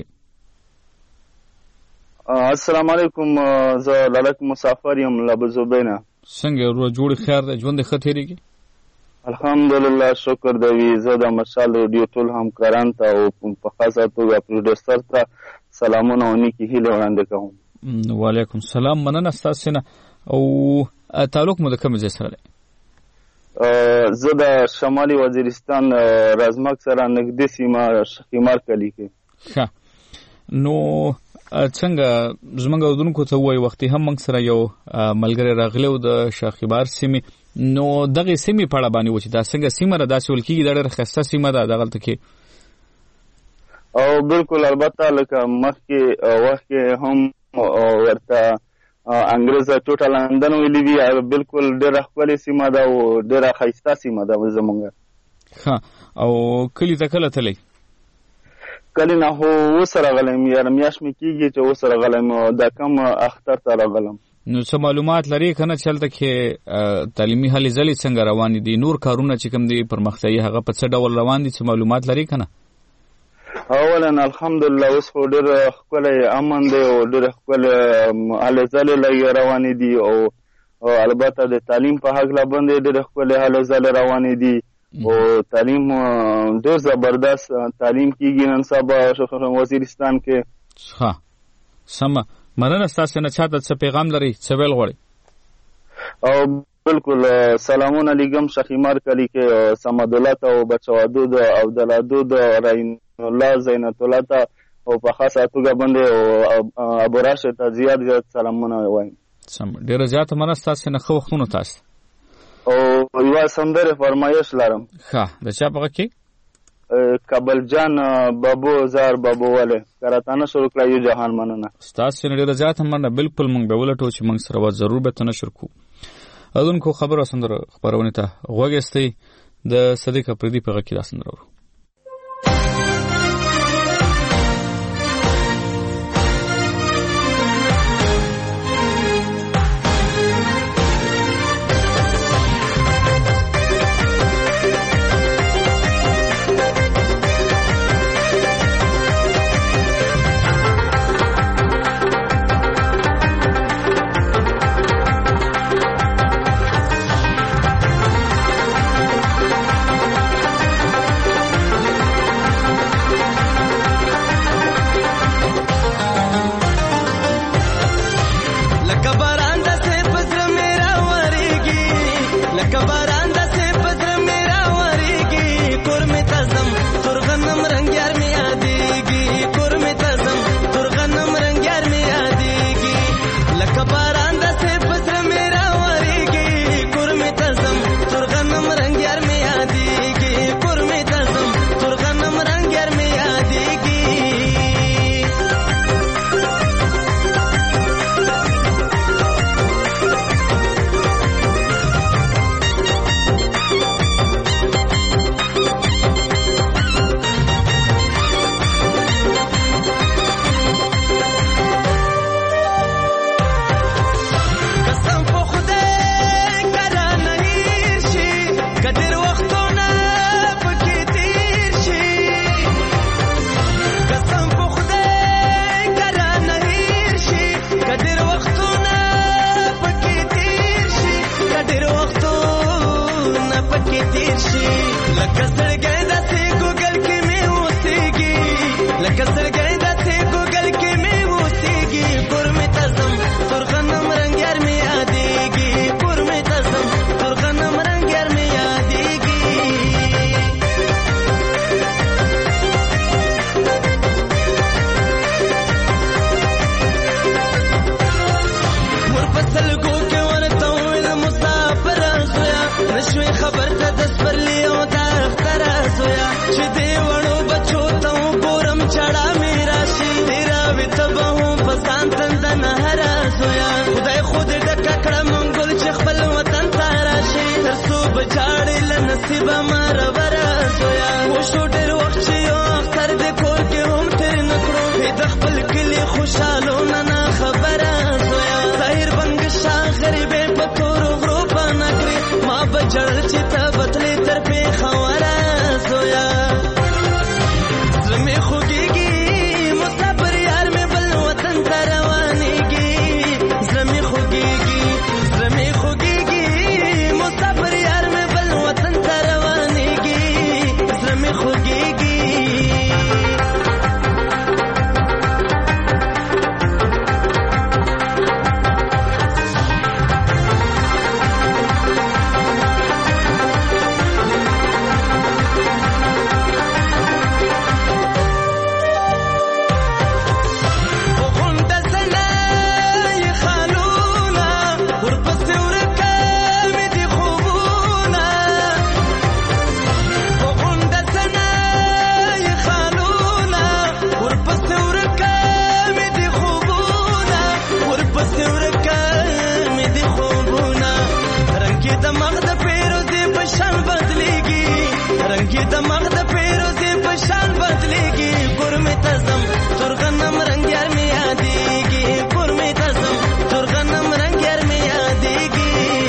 السلام علیکم زه لالک مسافر یم لبو زبینا څنګه ورو جوړ خیر د ژوند خطرېږي الحمدلله شکر دی زه د مشال ریډیو ټول همکاران ته او په خاصه توګه پروډوسر ته سلامونه او نیکی هیله وړاندې کوم وعلیکم السلام مننه تاسو نه او تعلق مو د کوم ځای سره دی زه د شمالي وزیرستان رازمک سره نږدې سیمه شخیمار کلی کې ښه نو څنګه زمونږ اردوونکو ته وایي وختي هم موږ سره یو ملګری راغلی و د شاخیبار سیمې نو دغه سیمې په اړه باندې و چې دا څنګه سیمه را داسې ویل کېږي دا ډېره ښایسته سیمه ده دغلته کې او بالکل البته لکه مخکې وخت کې هم ورته انګریز ټوټه لندن ویلي وي بالکل ډېره ښکلې سیمه ده او ډېره ښایسته سیمه ده زموږ ښه او کلي ته کله تلئ کلی نه هو اوس راغلم یاره میاشت مې کېږي چې اوس راغلم دا کم اختر ته راغلم نو څه معلومات لري که نه چې هلته کې تعلیمي هلې ځلې څنګه روانې دي نور کارونه چې کوم دي پرمختیایي هغه په څه ډول روان دي څه معلومات لري که نه اولا الحمدلله اوس خو ډېر ښکلی امن دی او ډېر ښکلی هلې ځلې لږې روانې دي او البته د تعلیم په هکله باندې ډېرې ښکلې هلې ځلې روانې دي او تعلیم ډېر زبردست تعلیم کېږي نن سبا وزیرستان کې ښه سمه مننه ستاسو نه چاته څه پیغام لري څه ویل غواړي او بالکل سلامونه لیږم شخیمار کلي کې صمدالله ته او بچوادود او عبدالعدود رحیم الله زینت الله ته او په خاصه توګه باندې او ابوراشد ته زیات زیات سلامونه وایم سم ډېره زیاته مننه ستاسو نه ښه وختونه تاسو او یو سندره فرمایش لرم ښه د چا په کې کابل جان بابو زار بابو والے کراتانه شروع کړی یو جهان مننه تاسو نه ډېر زیات مننه بالکل مونږ به ولټو چې مونږ سره وځ ضرور به تنشر کو اذن کو خبر سندره خبرونه ته غوږستې د صدیق پردي په کې دا سندره لکه سړګۍ داسې ګوګل کې مې اوسېږي لکه سړګۍ داسې ګوګل کې مې اوسېږي کور مې ته ځم تور غنم رنګ یار مې یادېږي کور مې ته ځم تور غنم رنګ یار مې یادېږي مور په سلګو کې ورته وویل مسافر زویا نشوې خبر ته د سپرلي او د اختر زویا چې دې وړو بچو ته وګورم چړا مې راشي تیرا وي ته به هم په ځان تنده نهر زویا خدای خود ډکه کړه منګل چې خپل وطن ته راشي تر څو به جاړې له نصیبه مرور زویا وشو ډېر وخت چې یو اختر دې کور کې هم تېر نه کړو د خپل کلي خوشحالو نه نه خبره زویا ظاهر بنګ شاه غریبې په تورو غرو په نکړې ما به جړل چې ته بتلې تر پېښوره زویا زړه مې خوږېږي مسافر یار مې بل وطن ته روانېږي زړه مې خوږېږي زړه مې خوږېږي مسافر یار مې بل وطن ته روانېږي زړه مې خوږېږي د مغ د پیروزې په شان بدلېږي کور مې ته ځم تور غنم رنګ یار مې یادېږي کور مې ته ځم تور غنم رنګ یار مې یادېږي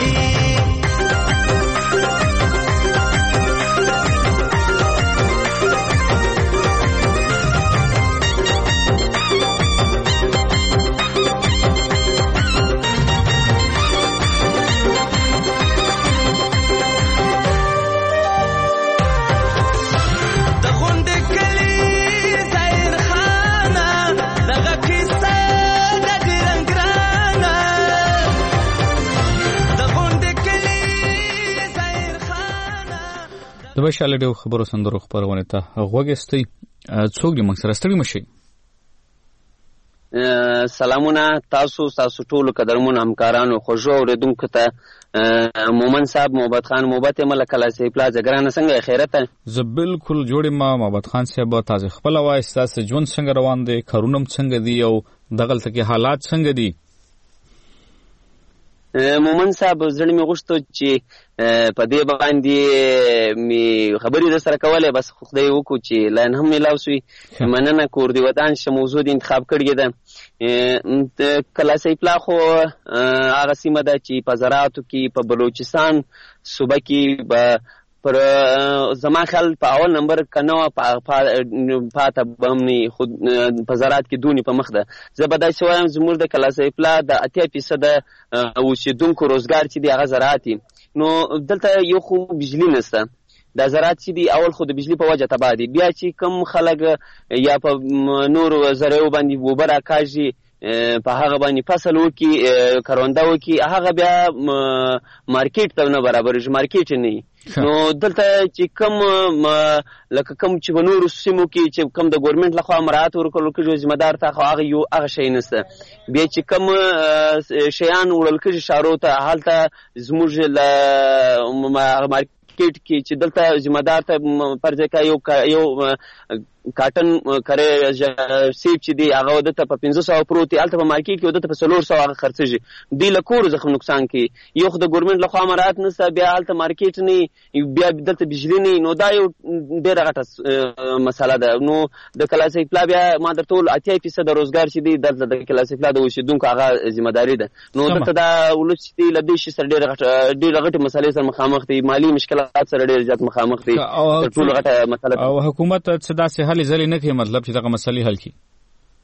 د بشاله ډېو خبرو سندرو خپرونې ته غوږ ایستی څوک دې موږ سره ستړي مه شئ سلامونه تاسو تاسو ټولو قدرمنو همکارانو خوږو اورېدونکو ته مومن صاحب محبت خان محبت یم له کلاسۍ پلازه ګرانه څنګه یې خیرت زه بالکل جوړ یم محبت خان صاحب تاسې خپله وایئ ستاسې ژوند څنګه روان دی کارونه هم څنګه دي او دغلته کې حالات څنګه دي مومن صاحب زړه مې غوښتو چې په دې باندې مې خبرې در سره کولې بس خدای وکړو چې لاین هم میلاو سوي مننه کور دې ودان شه موضوع دې انتخاب کړې ده کلاسۍ پلا خو هغه سیمه ده چې په زراعتو کې په بلوچستان صوبه کې به پر زما خیال په اول نمبر کنه پاته بمني خود په زراعت کې دونی په مخ ده زه به داسې وایم زموږ د کلاسۍ پلا د اتیا فیصده اوسېدونکو روزګار چې دی هغه زراعت نو دلته یو خو بجلی نشته دا زراعت چې دی اول خو د بجلی په وجه تباه دي بیا چې کم خلک یا په نور زریو باندې اوبه راکاږي په هغه باندې فصل وکي کرونده وکي هغه بیا مارکیټ ته نه برابر مارکیټ نه نو دلته چې کم لکه کم چې په نورو سیمو کې چې کم د ګورنمنټ لخوا مراعات ورکول کېږي ذمہ دار ته هغه یو هغه شی نشته بیا چې کم شیان وړل کېږي ښارو ته هلته زموږ له مارکیټ کې چې دلته ذمہ دار ته فرض کوي یو یو کاټن کرے سیب چې دی هغه ودته په پنځه سوه پروت دی هلته په مارکیټ کې ودته په څلور سوه هغه خرڅېږي دی له کور زخم نقصان کوي یو خو د ګورنمنټ لخوا مراعات نشته بیا هلته مارکیټ نه بیا دلته بجلي نه نو دا یو ډېره غټه مسله ده نو د کلاسۍ پلا بیا ما درته وویل اتیا فیصده روزګار چې دی دلته د کلاسۍ پلا د اوسېدونکو هغه ذمهداري ده نو دلته دا ولس چې دی له دې شي سره ډېره غټه ډېره غټې مسلې سره مخامخ دی مالي مشکلات سره ډېر زیات مخامخ دی تر ټولو غټه مسله او حکومت څه داسې هلې ځلې نه کوي مطلب چې دغه مسلې حل کړي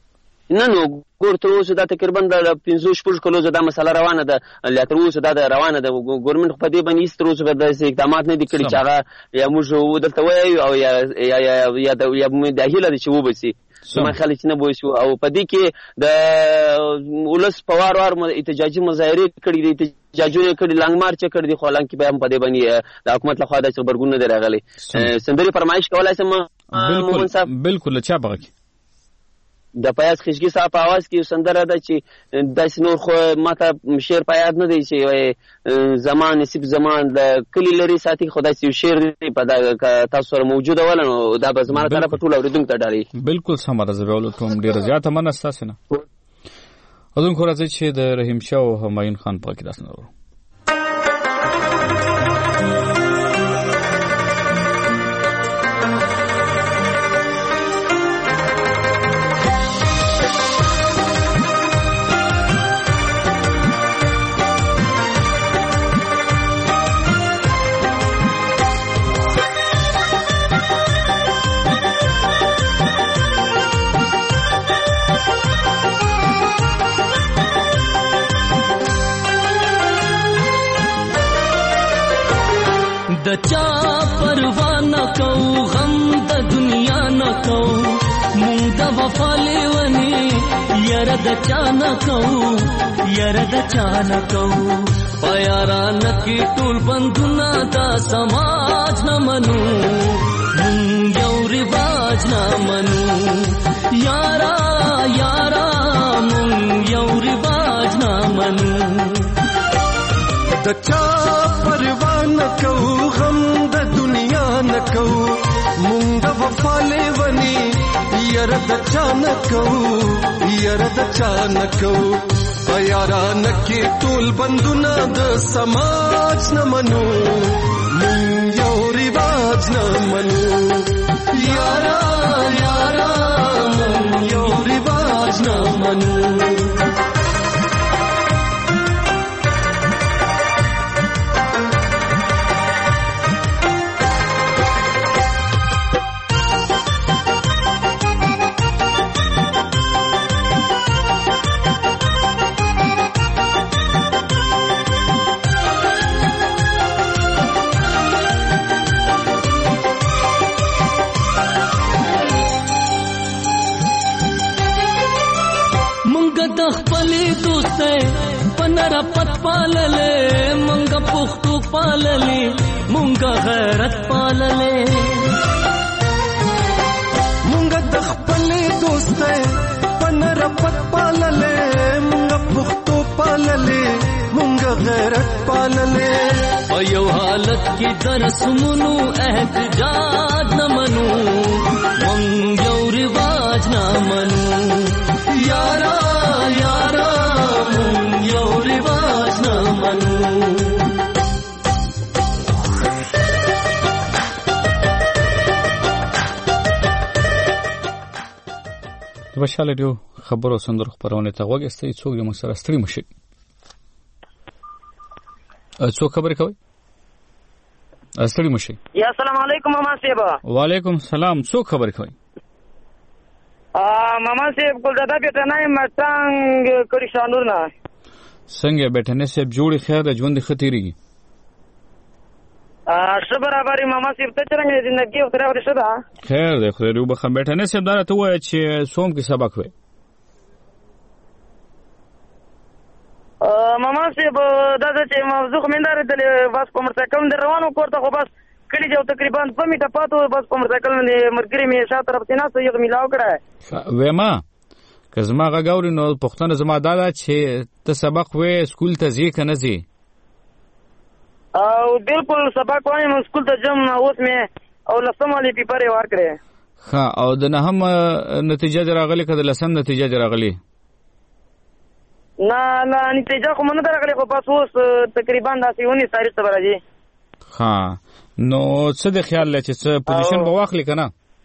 نه نو ګور تر اوسه دا تقریبا د پنځه شپږ کلو دا مسله روانه ده لا تر اوسه دا روانه ده ګورنمنت په دې باندې تر اوسه د اقدامات نه دي کړي چې هغه یا موږ دلته وایو او یا یا یا د یا هیله دي چې وبسي زما خیال چې نه بوسو او په دې کې د ولس په وار وار احتجاجي مظاهره کړي دي احتجاجونه کړي لانګ مارچ کړي دي خو لانګ کې به هم په دې باندې د حکومت لخوا د خبرګون نه راغلي سندري فرمایش کولای سم بالکل بالکل چا بغه د پیاز خشګي صاحب आवाज کې سندره ده چې د نور خو ماته شعر په یاد نه دی چې زمان نصیب زمان د کلی لري ساتي خدای سي شعر دی په تاسو سره موجوده ولنو دا به زمانه طرف ټول اوریدونکو ته ډالي بالکل سم راځي ټوم ډیر زیاته منسته نه اذن خو راځي چې د رحیم شاه او همایون خان په کې داس نه د چا پروا نه کو غم د دنیا نه کو مونږ د وفا لیونی یاره د چا نه کو یاره د چا نه کو پیاران کې ټول بندونه دا سماج نه منو مونږ یو رواج نه منو یارا یارا مونږ یو رواج نه منو د چا پروا نه کو غم د دنیا نه کو مونږ د وفا لیونی یاره د چا نه کو یاره د چا نه کو پیاران کې ټول بندونه د سماج نه منو مونږ یو رواج نه منو یارا یارا مونږ یو رواج نه منو پنر پت پاللې مونږه پښتو پاللې مونږه غیرت پاللې مونږه د خپلې دوستۍ پنر پت پاللې مونږه پښتو پاللې مونږه غیرت پاللې او یو حالت کې درسمونو احتجاج نه منو مونږ یو رواج نه منو یارا یارا یو رواج نه منو بشاله دیو خبرو سندر خبرونه ته وګستې څوک یې مسره ستړي مشي څوک خبرې کوي ستړي مشي یا السلام علیکم ماما صاحب وعلیکم السلام څوک خبرې کوي ا ماما صاحب ګلدادا بیٹه نه مټنګ کړي شانور نه څنګه بیٹه نه صاحب جوړي خیر د ژوند خطرېږي ا شبر اباري ماما صاحب ته څنګه زندگی او تر ورشه ده خیر ده خو یو بخم بیٹه نه صاحب دا ته وای چې سوم کې سبق وای ا ماما صاحب دا چې موضوع مندار ته واس په مرتکم در روانو کوړه خو بس کلی جو تقریبا په میټه پاتو بس په مرتکل باندې مرګري می شاته طرف تینا سو یو ملاو کړه وېما که زما غاوري نو پښتنه زما دادا چې ته سبق وې سکول ته ځې کنه ځې او بالکل سبق وایم سکول ته جم اوس می او لسم والی پیپر ور کړې ها او د نه هم نتیجه راغلی کده لسم نتیجه راغلی نه نه نتیجه کوم نه راغلی خو پس اوس تقریبا داسې ونی تاریخ ته راځي ها نو څه د خیال لې چې څه پوزیشن به واخلې کنه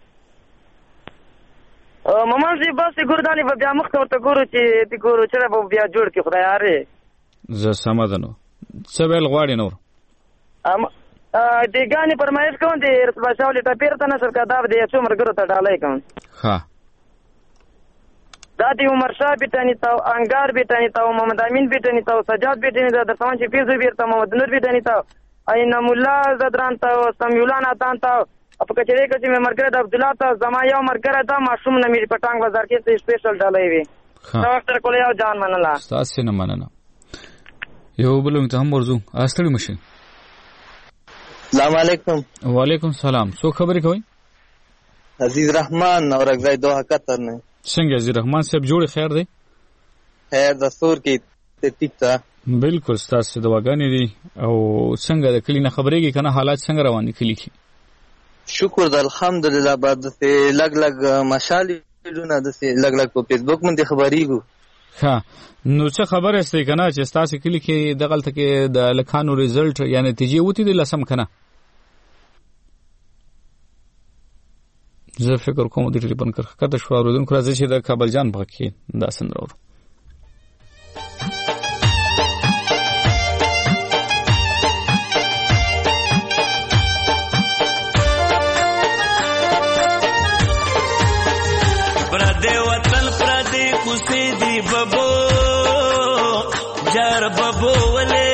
ماما سي بس ګورداني په بیا مخ ته ګورو چې تی ګورو چې به بیا جوړ کی خدای یاره زه سمادنو څه ویل غواړي نور ام د غاني پرمایش کوم دي رسول شاولې ته پیرته نه سرکا دا د څو مرګرو ته ډالای کوم ها دا د عمر شاه بیٹانی تا انګار بیٹانی تا محمد امین بیٹانی تا سجاد بیٹانی تا د سمان شفیع زبیر تا محمد نور بیٹانی تا اینم الله زدران تا سمیولان اتان تا په کچری کې مې مرګره د عبد الله تا زما یو مرګره دا معصوم نه مې پټانګ بازار کې سپیشل ډالۍ وي دا وخت کولای او جان منله تاسو نه مننه یو بل ته هم ورزو استړي مشه السلام علیکم وعلیکم السلام څو خبرې کوي عزیز رحمان اور اگزای دوه قطر نه څنګه عزیز رحمان صاحب جوړ خیر دی خیر دستور کې ته ټیک تا بالکل تاسو دواګانې دي او څنګه د کلی نه خبرېږي کنه حالات څنګه روان دي کلی کې شکر د الحمدلله بعد سے لګ لګ مشالې دونه د سه لګ لګ په فیسبوک باندې خبرېږو ها نو څه خبره استې کنه چې تاسو کلی کې د غلطه کې د لکانو ریزلټ یعنی نتیجه وتی د لسم کنه زه فکر کوم د ټلیفون کړه کته شو اورودونکو راځي چې د کابل جان په کې دا سندرو پردې وطن پردې کوسې دی ببو جار ببو ولې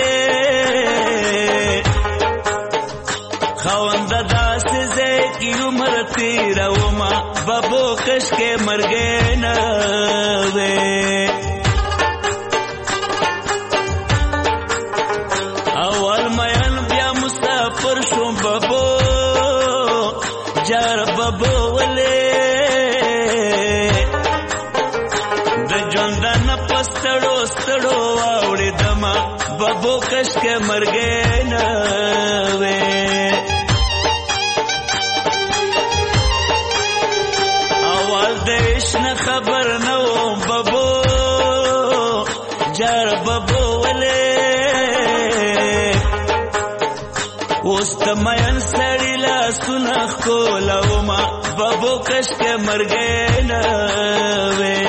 خوند داسې زه کی عمر تیرا وما ببو کش کې مرګې نه وې اول مېن بیا مسافر شوم ببو جار ببو ولې د ژوند نه پستړو ستړو واوړې دما ببو کش کې مرګې نه وې خبر نو ببو جار ببو ولې اوس تمین سړی لا سنخ کولو ما ببو کش کې مرګې نه وې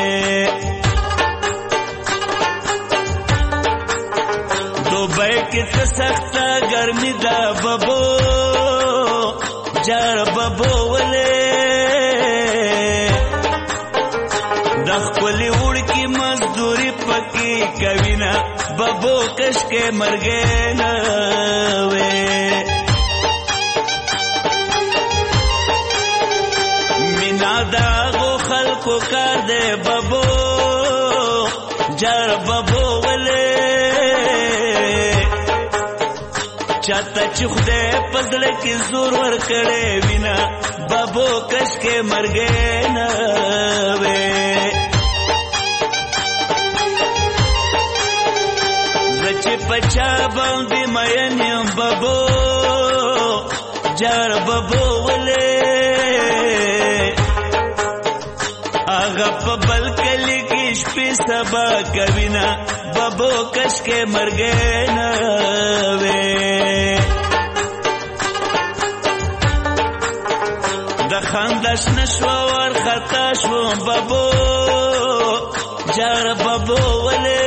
دوبۍ کې څه سخته ګرمي ده ببو جار ببو ولې خپل وړکی مزدوری پکې کوینا ببو کش کې مرګې نه وې مینا دا غو خلکو کار دې ببو جار ببو ولې چاته چې خدای پزړه کې زور ور کړې وینا ببو کش کې مرګې نه وې چې پچا باندې مېن یم ببو جار ببو ولې هغه په بل کلی کې شپې سبا کوینا ببو کش کې مرګې نه وې د خندش نشو ور خطا شو ببو جار ببو ولې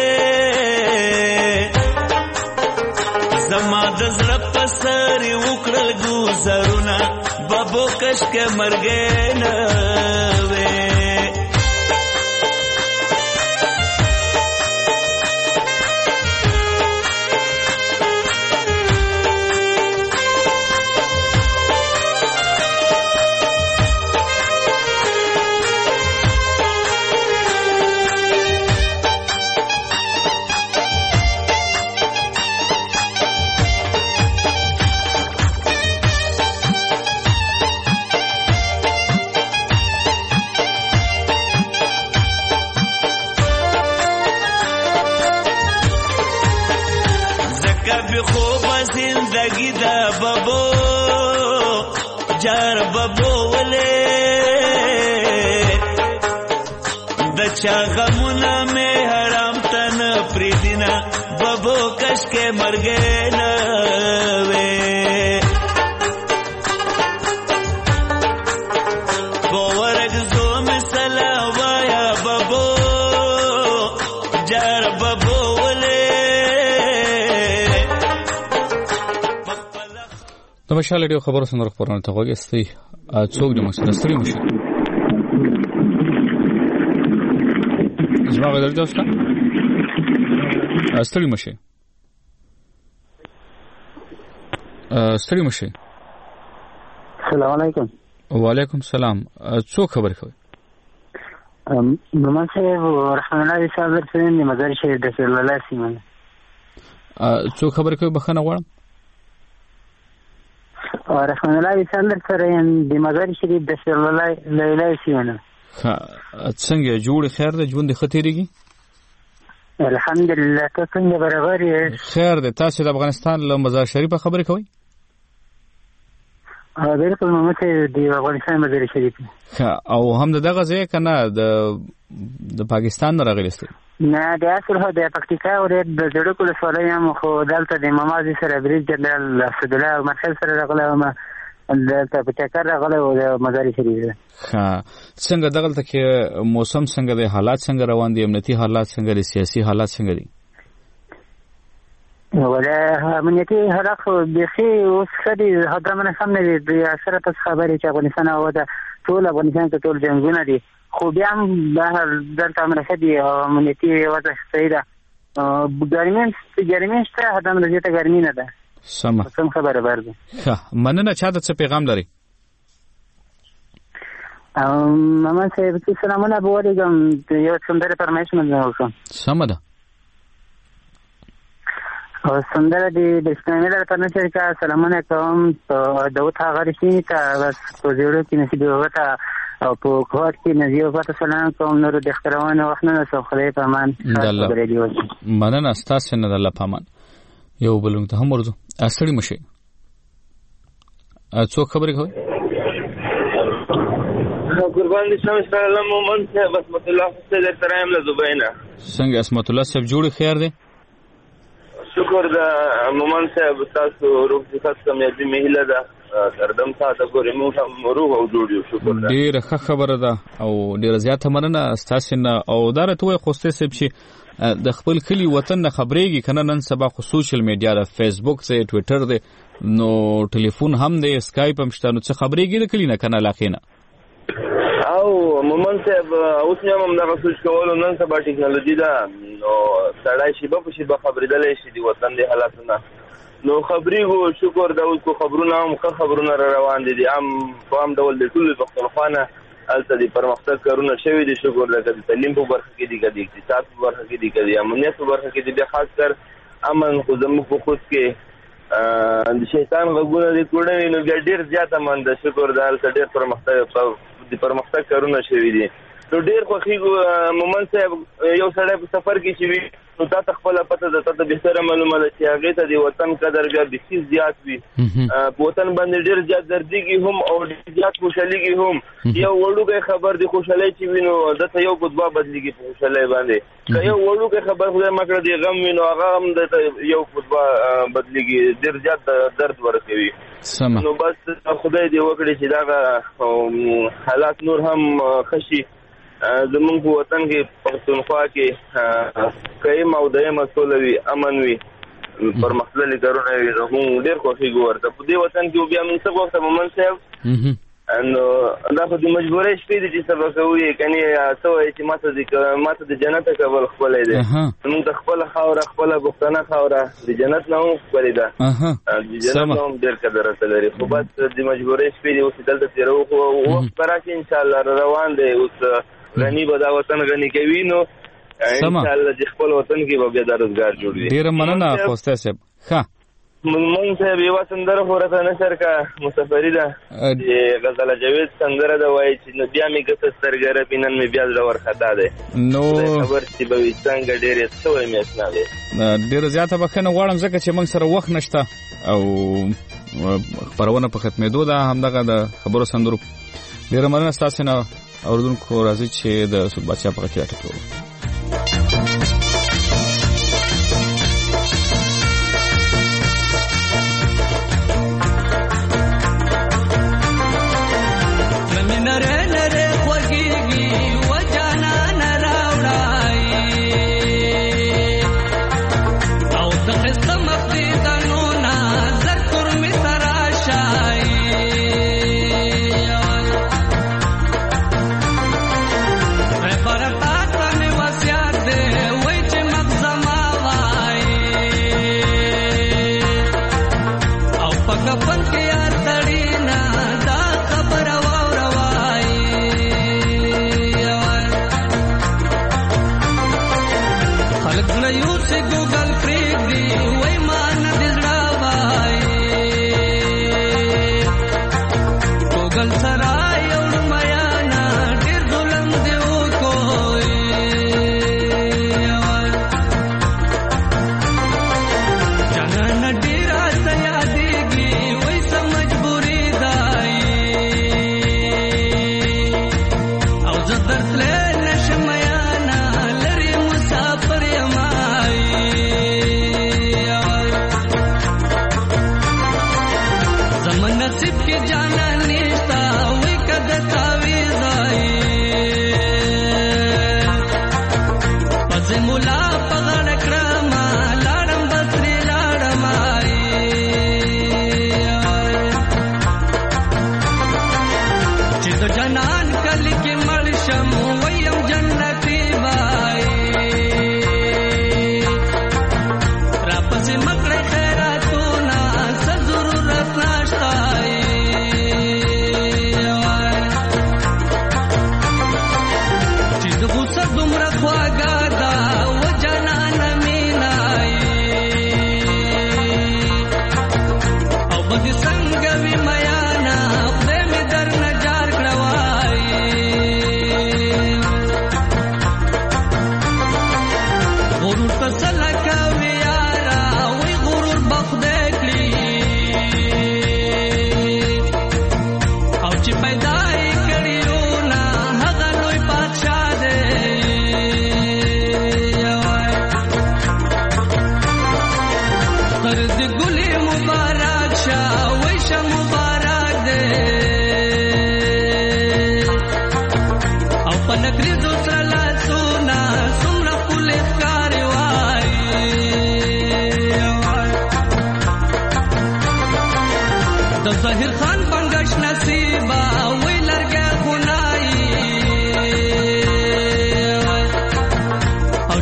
زما د زړه په سر وکړل ګوزرونه ببو کش کې مرګې نه وې زندگی دا ببو جار ببو ولې د چا غمونه مې حرام تن پریدینا ببو کش کې مرګې نه وې باورګ زو مثلا وایا ببو جار ببو د مشال ډیو خبرو څنګه خبرونه ته وګستې څوک د مقصد ستړي مشه زما غوډر تاسو ته ستړي مشه ستړي مشه. السلام علیکم. وعلیکم السلام. څو خبر کوي؟ نومان صاحب رحمان الله صاحب درته د مزار شریف د رسول الله سیمه. څو خبر کوي بخنه غواړم؟ رحمان الله صاحب درته د مزار شریف د رسول الله لیلا سیمه. ها څنګه جوړ خیر د ژوند خطرېږي؟ الحمدلله ته څنګه برابر یې؟ خیر ده. تاسو د افغانستان له مزار شریف خبرې کوئ؟ ها بالکل ممته د افغانستان مزار شریف. او هم دغه ځای کنه د د پاکستان راغلی است؟ نه د اصل هو د پکتیکا او د زړه کول سوالای هم خو دلته د ممازي سره بریج جنرال اسد الله او مرحل سره راغله ما دلته په چکر راغله او د مزار شریف. ها څنګه دغلته کې موسم څنګه دی؟ حالات څنګه روان دي؟ امنیتي حالات څنګه دي؟ سیاسي حالات څنګه دي؟ ولا امنیتي حالات خو بيخي اوس خدي هدا من سم نه دي. سره تاسو خبرې چې افغانستان او د ټول افغانستان کې ټول جنگونه دي خو بیا هم دلته امریکا دی امنیتي وضع صحیح ده. ګرمین ګرمین شته هدا من زیاته ګرمي نه ده. سم سم خبره برده. ښه مننه. چا د څه پیغام لري؟ ام ماما صاحب چې سلامونه به ولېږم یو سندره فرمایش مې وکړم. سمه ده. او سندره د بسنامه لپاره نشي کا سلامونه کوم داوود هغه ته بس په جوړو کې نصیب وته او په کوټ کې نزیو پته سلام کوم نور د اخترونه وخت نه سو خدای په امان. مننه ستاسو نه د الله په امان. یو بلنګ ته هم ورځو اصلي مشه. څو خبرې کوي؟ قربان دي شمس الله مومن صاحب اسمت الله صاحب ترایم له دوبینا. څنګه اسمت الله صاحب جوړ خیر دی؟ شکر دا مومن صاحب تاسو روح دې خاصه مې دې مهله ده تردم ساته ګورې مو هم روح او جوړ یو. شکر دا ډیره ښه خبره ده او ډیره زیاته مننه ستاسو نه. او دا راته خوسته صاحب چې د خپل کلی وطن نه خبرېږي کنه نن سبا خو سوشل میډیا د فیسبوک ته ټوئیټر دی نو ټلیفون هم دی اسکایپ هم شته نو څه خبرېږي د کلی نه کنه لاخینه او مومن صاحب اوس هم دا سوچ کول نن سبا ټیکنالوژي ده نو سړی شي په شي به خبرېدل شي د وطن د حالاتونه نو خبرېږو. شکر دا اوس کو خبرونه هم ښه خبرونه را روان دي دي هم په هم ډول د ټول پښتونخوا الته د پرمختګ کارونه شوي دي. شکر ده چې تعلیم په برخه کې دي کدي اقتصاد په برخه کې دي کدي امنیت په برخه کې دي. بیا خاص کر امن خو زموږ په خود کې د شیطان غوونه دي کړنې نو ډېر زیات امن ده. شکر ده الته ډېر پرمختګ د پرمختګ کارونه شوي دي نو ډېر خوښي. مومن صاحب یو سړی په سفر کې چې وي نو تا ته خپله پته ده تا ته بهتره معلومه ده چې هغې ته د وطن قدر بیا بیخي زیات وي. په وطن باندې ډېر زیات دردېږي هم او ډېر زیات خوشحالېږي هم. یو وړوکی خبر د خوشحالۍ چې وي نو دته یو ګوتبا بدلېږي په خوشحالۍ باندې. که یو وړوکی خبر خدای مه کړه د غم وي نو هغه هم دته یو ګوتبا بدلېږي ډېر زیات درد ورکوي. نو بس خدای دې وکړي چې دغه حالات نور هم ښه شي. زمونږ په وطن کې پښتونخوا کې قایم او دایمه سوله وي امن وي پرمختللي کارونه وي نو موږ ډېر خوښېږو ورته. په دې وطن کې بیا موږ څه وخته مومن صاحب نو دا خو د مجبورۍ شپې دي چې سبا کوو یې کنې څه وایي چې ما ته ما ته د جنت کابل ښکلی دی. موږ ته خپله خاوره خپله پښتنه خاوره د جنت نه هم ښکلې ده د جنت نه هم ډېر قدر راته لري خو بس د مجبورۍ شپې دي اوس دلته تېروو خو وخت به راشي انشاءالله روان دی. اوس غني به دا وطن غني کوي نو انشاءالله چې خپل وطن کې به بیا دا روزګار جوړ وي. ډېره مننه خوسته صاحب. ښه موږ صاحب یوه سندره خو راته نشر که مسافري ده چې غزاله جاوید سندره ده وایي چې نو بیا مې ګته سترګه رپي نن مې بیا زړه ورخطا دی نو خبر چې به وي څنګه ډېر یې څه وایم اسنا دی. ډېره زیاته بښنه غواړم ځکه چې موږ سره وخت نشته او خپرونه په ختمېدو ده همدغه د خبرو سندرو. ډېره مننه ستاسو نه اوردونکو راځي چې د سود بادشاه په کې راټکو. Para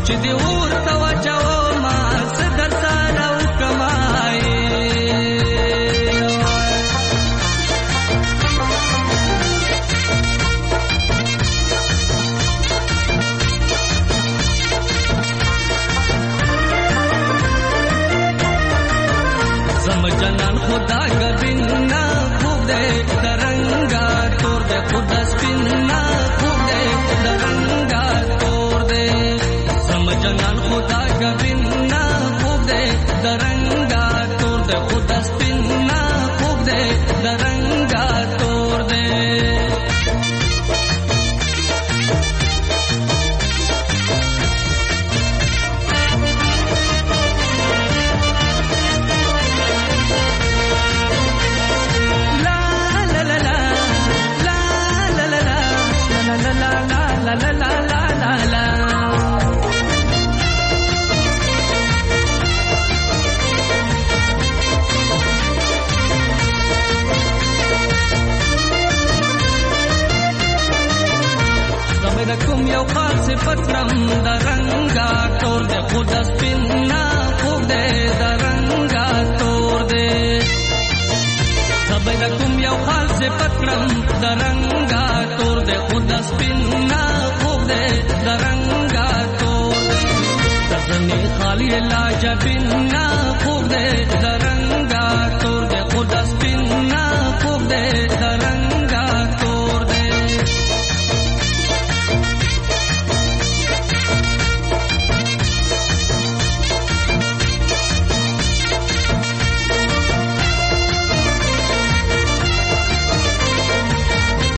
چې دی ورته واچو ما صدر سره وکمای زم جنان خدا گبینا خوب دے درنگا تور دے خدا سپینا خوب دے درنگا تور دے زم جنان خدا گبینا خوب دے درنگا تور دے خدا سپینا خوب دے درنگا تور دے la la la la la زبرکم یو خاص پترم درنګا تور دے خدا سپینا خوب دے درنګا تور دے زبرکم یو خاص پترم درنګا تور دے خدا سپینا خوب دے درنګا تور دے دزنی خالی لاج بنا خوب دے درنګا تور دے خدا سپینا خوب دے درنګا